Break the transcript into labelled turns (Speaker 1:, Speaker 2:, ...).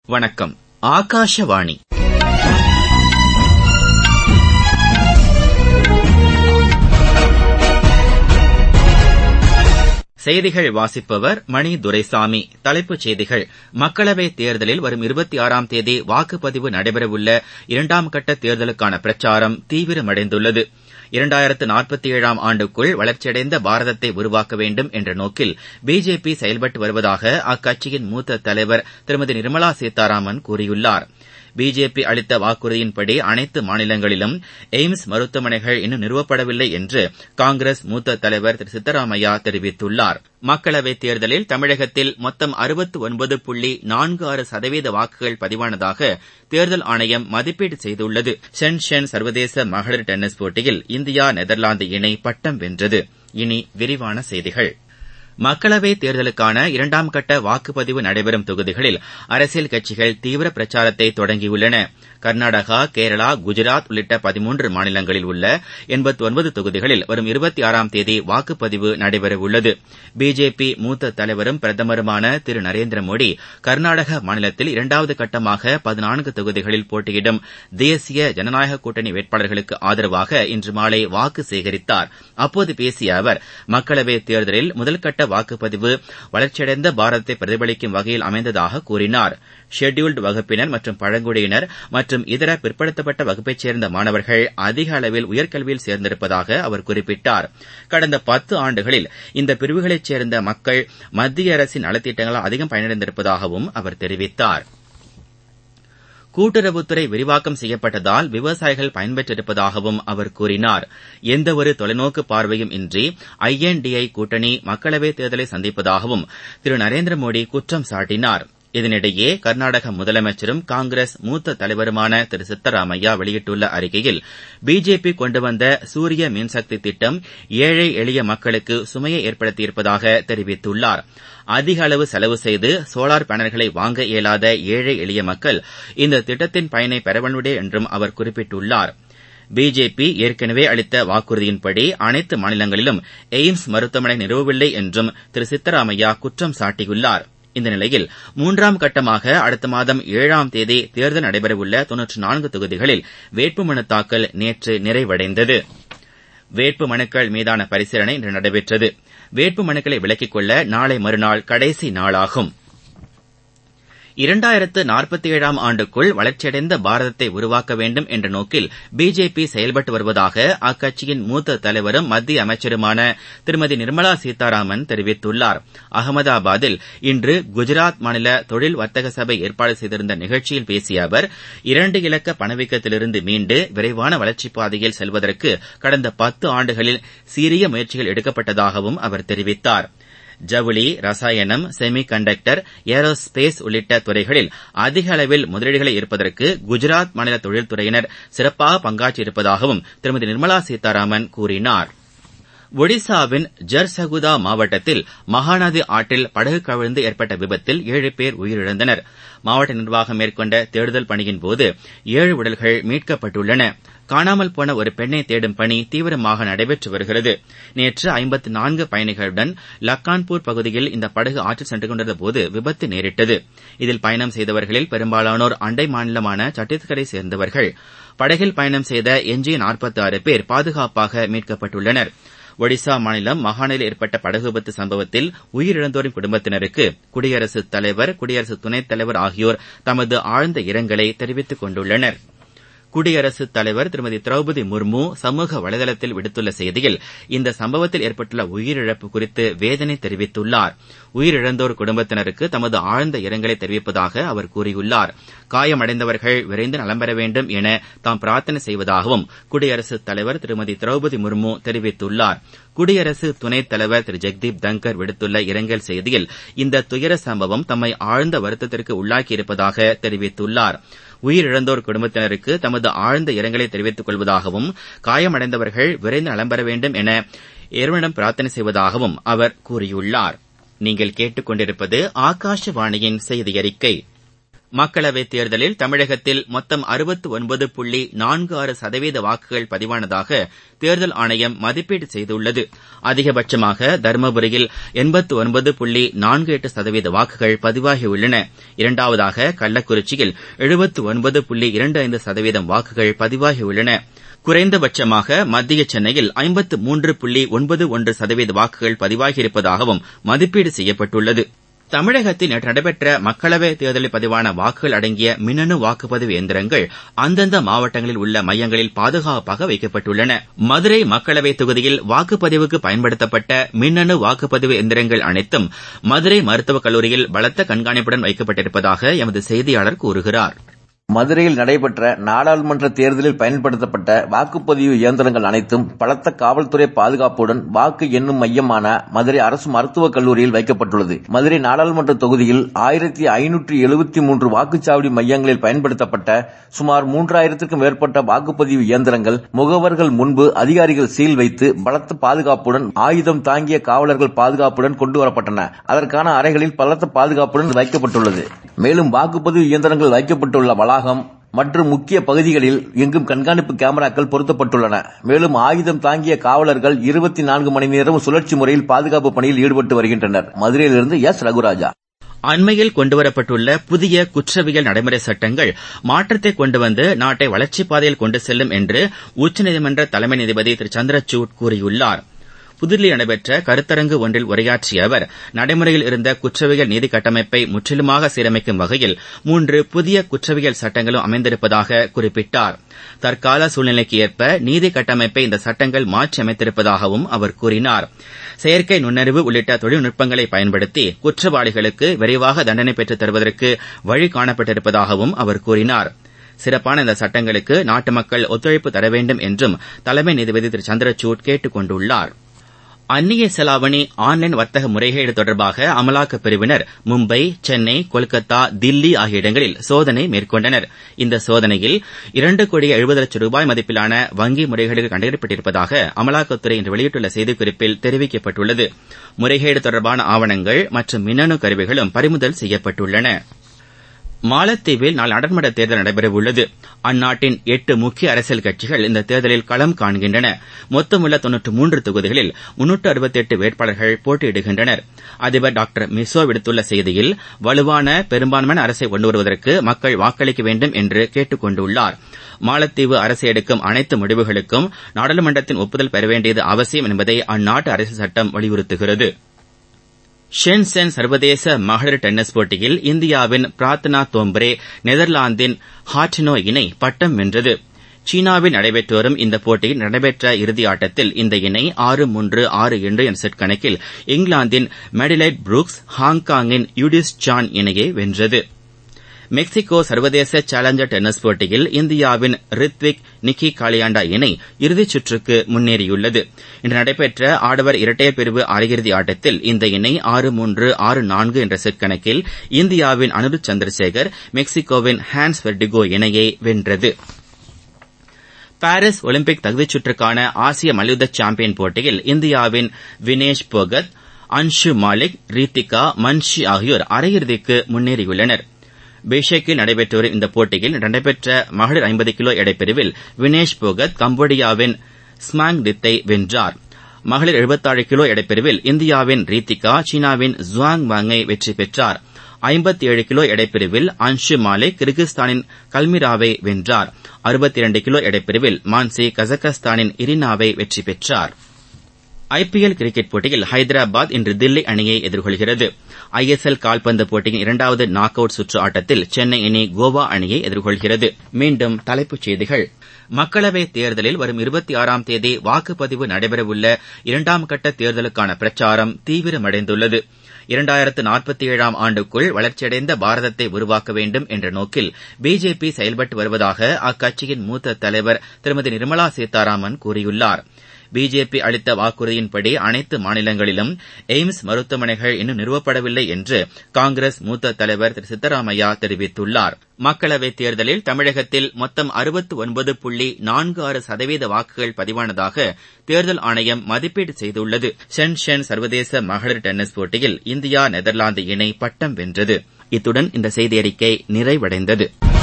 Speaker 1: வணக்கம். ஆகாஷவாணி. செய்திகள் வாசிப்பவர் மணி துரைசாமி. தலைப்புச் செய்திகள். மக்களவைத் தேர்தலில் வரும் 26ஆம் தேதி வாக்குப்பதிவு நடைபெறவுள்ள 2ஆம் கட்ட தேர்தலுக்கான பிரச்சாரம் தீவிரமடைந்துள்ளது. 2047ஆம் ஆண்டுக்குள் வளர்ச்சியடைந்த பாரதத்தை உருவாக்க வேண்டும் என்ற நோக்கில் பிஜேபி செயல்பட்டு வருவதாக அக்கட்சியின் மூத்த தலைவர் திருமதி நிர்மலா சீதாராமன் கூறியுள்ளார். பிஜேபி அளித்த வாக்குறுதியின்படி அனைத்து மாநிலங்களிலும் எய்ம்ஸ் மருத்துவமனைகள் இன்னும் நிறுவப்படவில்லை என்று காங்கிரஸ் மூத்த தலைவர் திரு சித்தராமையா தெரிவித்துள்ளார். மக்களவைத் தேர்தலில் தமிழகத்தில் மொத்தம் 69.46% வாக்குகள் பதிவானதாக தேர்தல் ஆணையம் மதிப்பீடு செய்துள்ளது. ஷென்ஷென் சர்வதேச மகளிர் டென்னிஸ் போட்டியில் இந்தியா நெதர்லாந்து இணை பட்டம் வென்றது. இனி விரிவான செய்திகள். மக்களவைத் தேர்தலுக்கான 2ஆம் கட்ட வாக்குப்பதிவு நடைபெறும் தொகுதிகளில் அரசியல் கட்சிகள் தீவிர பிரச்சாரத்தை தொடங்கியுள்ளன. கர்நாடகா, கேரளா, குஜராத் உள்ளிட்ட 13 மாநிலங்களில் உள்ள 89 தொகுதிகளில் வரும் 26ஆம் தேதி வாக்குப்பதிவு நடைபெறவுள்ளது. பிஜேபி மூத்த தலைவரும் பிரதமருமான திரு நரேந்திரமோடி கர்நாடக மாநிலத்தில் 2வது கட்டமாக 14 தொகுதிகளில் போட்டியிடும் தேசிய ஜனநாயக கூட்டணி வேட்பாளர்களுக்கு ஆதரவாக இன்று மாலை வாக்கு சேகரித்தார். அப்போது பேசிய அவர், மக்களவைத் தேர்தலில் முதல்கட்ட வாக்குப்பதிவு வளர்ச்சியடைந்த பாரதத்தை பிரதிபலிக்கும் வகையில் அமைந்ததாக கூறினார். ஷெட்யூல்டு வகுப்பினர் மற்றும் பழங்குடியினர் மற்றும் இதர பிற்படுத்தப்பட்ட வகுப்பைச் சேர்ந்த மாணவர்கள் அதிக அளவில் உயர்கல்வியில் சேர்ந்திருப்பதாக அவர் குறிப்பிட்டார். கடந்த 10 ஆண்டுகளில் இந்த பிரிவுகளைச் சேர்ந்த மக்கள் மத்திய அரசின் நலத்திட்டங்களால் அதிகம் பயனடைந்திருப்பதாகவும் அவர் தெரிவித்தார். கூட்டுறவுத்துறை விரிவாக்கம் செய்யப்பட்டதால் விவசாயிகள் பயன்பெற்றிருப்பதாகவும் அவர் கூறினார். எந்தவொரு தொலைநோக்கு பார்வையும் இன்றி INDI கூட்டணி மக்களவைத் தேர்தலை சந்திப்பதாகவும் திரு நரேந்திரமோடி குற்றம் சாட்டினார். இதனிடையே கர்நாடக முதலமைச்சரும் காங்கிரஸ் மூத்த தலைவருமான திரு சித்தராமையா வெளியிட்டுள்ள அறிக்கையில், பிஜேபி கொண்டு வந்த சூரிய மின்சக்தி திட்டம் ஏழை எளிய மக்களுக்கு சுமையை ஏற்படுத்தியிருப்பதாக தெரிவித்துள்ளார். அதிக அளவு செலவு செய்து சோலார் பேனல்களை வாங்க இயலாத ஏழை எளிய மக்கள் இந்த திட்டத்தின் பயனை பெற வேண்டும் என்றும் அவர் குறிப்பிட்டுள்ளார். பிஜேபி ஏற்கனவே அளித்த வாக்குறுதியின்படி அனைத்து மாநிலங்களிலும் எய்ம்ஸ் மருத்துவமனை நிறுவவில்லை என்றும் திரு சித்தராமையா குற்றம் சாட்டியுள்ளார். இந்த நிலையில் 3ஆம் கட்டமாக அடுத்த மாதம் 7ஆம் தேதி தேர்தல் நடைபெறவுள்ள 94 தொகுதிகளில் வேட்புமனு தாக்கல் நேற்று நிறைவடைந்தது. வேட்புமனுக்கள் மீதான பரிசீலனை இன்று நடைபெற்றது. வேட்புமனுக்களை விலக்கிக் கொள்ள நாளை மறுநாள் கடைசி நாளாகும். 2047ஆம் ஆண்டுக்குள் வளர்ச்சியடைந்த பாரதத்தை உருவாக்க வேண்டும் என்ற நோக்கில் பிஜேபி செயல்பட்டு வருவதாக அக்கட்சியின் மூத்த தலைவரும் மத்திய அமைச்சருமான திருமதி நிர்மலா சீதாராமன் தெரிவித்துள்ளார். அகமதாபாத்தில் இன்று குஜராத் மாநில தொழில் வர்த்தக சபை ஏற்பாடு செய்திருந்த நிகழ்ச்சியில் பேசிய அவர், 2 இலக்க பணவீக்கத்திலிருந்து மீண்டு விரைவான வளர்ச்சிப் பாதையில் செல்வதற்கு கடந்த 10 ஆண்டுகளில் சீரிய முயற்சிகள் எடுக்கப்பட்டதாகவும் அவர் தெரிவித்தார். ஜவுளி, ரசாயனம், செமி கண்டக்டர், ஏரோஸ்பேஸ் உள்ளிட்ட துறைகளில் அதிக அளவில் முதலீடுகளை ஈர்ப்பதற்கு குஜராத் மாநில தொழில்துறையினர் சிறப்பாக பங்காற்றியிருப்பதாகவும் திருமதி நிர்மலா சீதாராமன் கூறினார். ஒடிசாவின் ஜர்சகுதா மாவட்டத்தில் மகாநதி ஆற்றில் படகு கவிழ்ந்து ஏற்பட்ட விபத்தில் 7 பேர் உயிரிழந்தனர். மாவட்ட நிர்வாகம் மேற்கொண்ட தேடுதல் பணியின்போது 7 உடல்கள் மீட்கப்பட்டுள்ளன. காணாமல் போன ஒரு பெண்ணை தேடும் பணி தீவிரமாக நடைபெற்று வருகிறது. நேற்று 54 பயணிகளுடன் லக்கான்பூர் பகுதியில் இந்த படகு ஆற்றில் சென்று கொண்டிருந்தபோது விபத்து நேரிட்டது. இதில் பயணம் செய்தவர்களில் பெரும்பாலானோர் அண்டை மாநிலமான சத்தீஸ்கரை சேர்ந்தவர்கள். படகில் பயணம் செய்த எஞ்சிய 46 பேர் பாதுகாப்பாக மீட்கப்பட்டுள்ளனர். ஒடிசா மாநிலம் மகாநதியில் ஏற்பட்ட படகு விபத்து சம்பவத்தில் உயிரிழந்தோரின் குடும்பத்தினருக்கு குடியரசுத் தலைவர், குடியரசு துணைத் தலைவர் ஆகியோர் தமது ஆழ்ந்த இரங்கலை தெரிவித்துக் கொண்டுள்ளனர். குடியரசுத் தலைவர் திருமதி திரௌபதி முர்மு சமூக வலைதளத்தில் விடுத்துள்ள செய்தியில், இந்த சம்பவத்தில் ஏற்பட்டுள்ள உயிரிழப்பு குறித்து வேதனை தெரிவித்துள்ளார். உயிரிழந்தோர் குடும்பத்தினருக்கு தமது ஆழ்ந்த இரங்கலை தெரிவிப்பதாக அவர் கூறியுள்ளார். காயமடைந்தவர்கள் விரைந்து நலம் பெற வேண்டும் என தாம் பிரார்த்தனை செய்வதாகவும் குடியரசுத் தலைவர் திருமதி திரௌபதி முர்மு தெரிவித்துள்ளார். குடியரசு துணைத் தலைவர் திரு ஜெக்தீப் தங்கர் விடுத்துள்ள இரங்கல் செய்தியில், இந்த துயர சம்பவம் தம்மை ஆழ்ந்த வருத்தத்திற்கு உள்ளாக்கியிருப்பதாக தெரிவித்துள்ளார். உயிரிழந்தோர் குடும்பத்தினருக்கு தமது ஆழ்ந்த இரங்கலை தெரிவித்துக் கொள்வதாகவும், காயமடைந்தவர்கள் விரைந்து நலம் பெற வேண்டும் என இறைவனிடம் பிரார்த்தனை செய்வதாகவும் அவர் கூறியுள்ளார். நீங்கள் கேட்டுக் கொண்டிருப்பது ஆகாஷவாணியின் செய்தி அறிக்கை. மக்களவைத் தேர்தலில் தமிழகத்தில் மொத்தம் 69.46% வாக்குகள் பதிவானதாக தேர்தல் ஆணையம் மதிப்பீடு செய்துள்ளது. அதிகபட்சமாக தருமபுரியில் 89.48% வாக்குகள் பதிவாகியுள்ளன. இரண்டாவதாக கள்ளக்குறிச்சியில் 79.25% வாக்குகள் பதிவாகியுள்ளன. குறைந்தபட்சமாக மத்திய சென்னையில் 53.91% வாக்குகள் பதிவாகியிருப்பதாகவும் மதிப்பீடு செய்யப்பட்டுள்ளது. தமிழகத்தில் நேற்று நடைபெற்ற மக்களவைத் தேர்தலில் பதிவான வாக்குகள் அடங்கிய மின்னணு வாக்குப்பதிவு இயந்திரங்கள் அந்தந்த மாவட்டங்களில் உள்ள மையங்களில் பாதுகாப்பாக வைக்கப்பட்டுள்ளன. மதுரை மக்களவைத் தொகுதியில் வாக்குப்பதிவுக்கு பயன்படுத்தப்பட்ட மின்னணு வாக்குப்பதிவு இயந்திரங்கள் அனைத்தும் மதுரை மருத்துவக் கல்லூரியில் பலத்த கண்காணிப்புடன் வைக்கப்பட்டிருப்பதாக எமது செய்தியாளர் கூறுகிறார்.
Speaker 2: மதுரையில் நடைபெற்ற நாடாளுமன்ற தேர்தலில் பயன்படுத்தப்பட்ட வாக்குப்பதிவு இயந்திரங்கள் அனைத்தும் பலத்த காவல்துறை பாதுகாப்புடன் வாக்கு எண்ணும் மையமான மதுரை அரசு மருத்துவக் கல்லூரியில் வைக்கப்பட்டுள்ளது. மதுரை நாடாளுமன்ற தொகுதியில் 1573 வாக்குச்சாவடி மையங்களில் பயன்படுத்தப்பட்ட சுமார் 3000க்கும் மேற்பட்ட வாக்குப்பதிவு இயந்திரங்கள் முகவர்கள் முன்பு அதிகாரிகள் சீல் வைத்து பலத்த பாதுகாப்புடன் ஆயுதம் தாங்கிய காவலர்கள் பாதுகாப்புடன் கொண்டுவரப்பட்டன. அதற்கான அறைகளில் பலத்த பாதுகாப்புடன் வைக்கப்பட்டுள்ளது. மேலும் வாக்குப்பதிவு இயந்திரங்கள் வைக்கப்பட்டுள்ள வளாகம் மற்றும் முக்கிய பகுதிகளில் எங்கும் கண்காணிப்பு கேமராக்கள் பொருத்தப்பட்டுள்ளன. மேலும் ஆயுதம் தாங்கிய காவலர்கள் 24 மணி நேரம் சுழற்சி முறையில் பாதுகாப்பு பணியில் ஈடுபட்டு வருகின்றனர். மதுரையிலிருந்து எஸ். ரகுராஜா.
Speaker 1: அண்மையில் கொண்டுவரப்பட்டுள்ள புதிய குற்றவியல் நடைமுறை சட்டங்கள் மாற்றத்தை கொண்டு வந்து நாட்டை வளர்ச்சிப் பாதையில் கொண்டு செல்லும் என்று உச்சநீதிமன்ற தலைமை நீதிபதி திரு சந்திரசூட் கூறியுள்ளார். புதுதில்லியில் நடைபெற்ற கருத்தரங்கு ஒன்றில் உரையாற்றிய அவர் நடைமுறையில் இருந்த குற்றவியல் நீதி கட்டமைப்பை முற்றிலுமாக சீரமைக்கும் வகையில் 3 புதிய குற்றவியல் சட்டங்களும் அமைந்திருப்பதாக குறிப்பிட்டார். தற்கால சூழ்நிலைக்கு ஏற்ப நீதி கட்டமைப்பை இந்த சட்டங்கள் மாற்றி அமைத்திருப்பதாகவும் அவர் கூறினார். செயற்கை நுண்ணறிவு உள்ளிட்ட தொழில்நுட்பங்களை பயன்படுத்தி குற்றவாளிகளுக்கு விரைவாக தண்டனை பெற்றுத் தருவதற்கு வழி காணப்பட்டிருப்பதாகவும் அவர் கூறினார். சிறப்பான இந்த சட்டங்களுக்கு நாட்டு மக்கள் ஒத்துழைப்பு தர வேண்டும் என்றும் தலைமை நீதிபதி திரு சந்திரசூட் கேட்டுக் கொண்டுள்ளார். அந்நிய செலாவணி ஆன்லைன் வர்த்தக முறைகேடு தொடர்பாக அமலாக்கப் பிரிவினர் மும்பை, சென்னை, கொல்கத்தா, தில்லி ஆகிய இடங்களில் சோதனை மேற்கொண்டனர். இந்த சோதனையில் 2,70,00,000 ரூபாய் மதிப்பிலான வங்கி முறைகேடுகள் கண்டறியப்பட்டிருப்பதாக அமலாக்கத்துறை இன்று வெளியிட்டுள்ள செய்திக்குறிப்பில் தெரிவிக்கப்பட்டுள்ளது. முறைகேடு தொடர்பான ஆவணங்கள் மற்றும் மின்னணு கருவிகளும் பறிமுதல் செய்யப்பட்டுள்ளன. மாலத்தீவில் நாளை நாடாளுமன்ற தேர்தல் நடைபெறவுள்ளது. அந்நாட்டின் 8 முக்கிய அரசியல் கட்சிகள் இந்த தேர்தலில் களம் காண்கின்றன. மொத்தமுள்ள 93 தொகுதிகளில் 368 வேட்பாளர்கள் போட்டியிடுகின்றனர். அதிபர் டாக்டர் மிசோ விடுத்துள்ள செய்தியில் வலுவான பெரும்பான்மையான அரசை கொண்டு வருவதற்கு மக்கள் வாக்களிக்க வேண்டும் என்று கேட்டுக் கொண்டுள்ளார். மாலத்தீவு அரசு எடுக்கும் அனைத்து முடிவுகளுக்கும் நாடாளுமன்றத்தின் ஒப்புதல் பெற வேண்டியது அவசியம் என்பதை அந்நாட்டு அரசியல் சட்டம் வலியுறுத்துகிறது. ஷென்சென் சர்வதேச மகளிர் டென்னிஸ் போட்டியில் இந்தியாவின் பிரார்த்தனா தோம்ப்ரே நெதர்லாந்தின் ஹாட்டினோ இணை பட்டம் வென்றது. சீனாவில் நடைபெற்று வரும் இந்த போட்டியில் நடைபெற்ற இறுதி ஆட்டத்தில் இந்த இணை 6-3, 6-2 என்ற செட் கணக்கில் இங்கிலாந்தின் மெடிலைட் புரூக்ஸ், ஹாங்காங்கின் யூடிஸ் சான் இணையை வென்றது. மெக்சிகோ சர்வதேச சேலஞ்சர் டென்னிஸ் போட்டியில் இந்தியாவின் ரித்விக் நிக்கி காலியாண்டா இணை இறுதிச் சுற்றுக்கு முன்னேறியுள்ளது. இன்று நடைபெற்ற ஆடவர் இரட்டையர் பிரிவு அரையிறுதி ஆட்டத்தில் இந்த இணை 6-3, 6-4 என்ற செட் கணக்கில் இந்தியாவின் அனுருத் சந்திரசேகர், மெக்சிகோவின் ஹான்ஸ் வெர்டிகோ இணையை வென்றது. பாரிஸ் ஒலிம்பிக் தகுதிச் சுற்றுக்கான ஆசிய மல்யுத்த சாம்பியன் போட்டியில் இந்தியாவின் வினேஷ் போகத், அன்ஷு மாலிக், ரீத்திகா, மன்ஷி ஆகியோர் அரையிறுதிக்கு முன்னேறியுள்ளனர். பிஷேக்கில் நடைபெற்று வரும் இந்த போட்டியில் நடைபெற்ற மகளிர் 50 கிலோ எடைப்பிரிவில் வினேஷ் போகத் கம்போடியாவின் ஸ்மாங் டித்தை வென்றார். மகளிர் 76 கிலோ எடைப்பிரிவில் இந்தியாவின் ரீத்திகா சீனாவின் ஜுவாங் வாங்கை வெற்றி பெற்றார். 57 கிலோ எடைப்பிரிவில் அன்ஷு மாலிக் கிர்கிஸ்தானின் கல்மிராவை வென்றார். 62 கிலோ எடைப்பிரிவில் மான்சி கஜகஸ்தானின் இரினாவை வெற்றி பெற்றார். ஐபிஎல் கிரிக்கெட் போட்டியில் ஹைதராபாத் இன்று தில்லி அணியை எதிர்கொள்கிறது. ஐஎஸ்எல் கால்பந்து போட்டியின் 2வது நாக் அவுட் சுற்று ஆட்டத்தில் சென்னை அணி கோவா அணியை எதிர்கொள்கிறது. மீண்டும் தலைப்புச் செய்திகள். மக்களவைத் தேர்தலில் வரும் 26ஆம் தேதி வாக்குப்பதிவு நடைபெறவுள்ள 2ஆம் கட்ட தேர்தலுக்கான பிரச்சாரம் தீவிரமடைந்துள்ளது. 2047ஆம் ஆண்டுக்குள் வளர்ச்சியடைந்த பாரதத்தை உருவாக்க வேண்டும் என்ற நோக்கில் பிஜேபி செயல்பட்டு வருவதாக அக்கட்சியின் மூத்த தலைவர் திருமதி நிர்மலா சீதாராமன் கூறியுள்ளார். பிஜேபி அளித்த வாக்குறுதியின்படி அனைத்து மாநிலங்களிலும் எய்ம்ஸ் மருத்துவமனைகள் இன்னும் நிறுவப்படவில்லை என்று காங்கிரஸ் மூத்த தலைவர் திரு சித்தராமையா தெரிவித்துள்ளார். மக்களவைத் தேர்தலில் தமிழகத்தில் மொத்தம் 69.46% வாக்குகள் பதிவானதாக தேர்தல் ஆணையம் மதிப்பீடு செய்துள்ளது. ஷென்சென் சர்வதேச மகளிர் டென்னிஸ் போட்டியில் இந்தியா நெதர்லாந்து இணை பட்டம் வென்றது. இத்துடன் இந்த செய்தியறிக்கை நிறைவடைந்தது.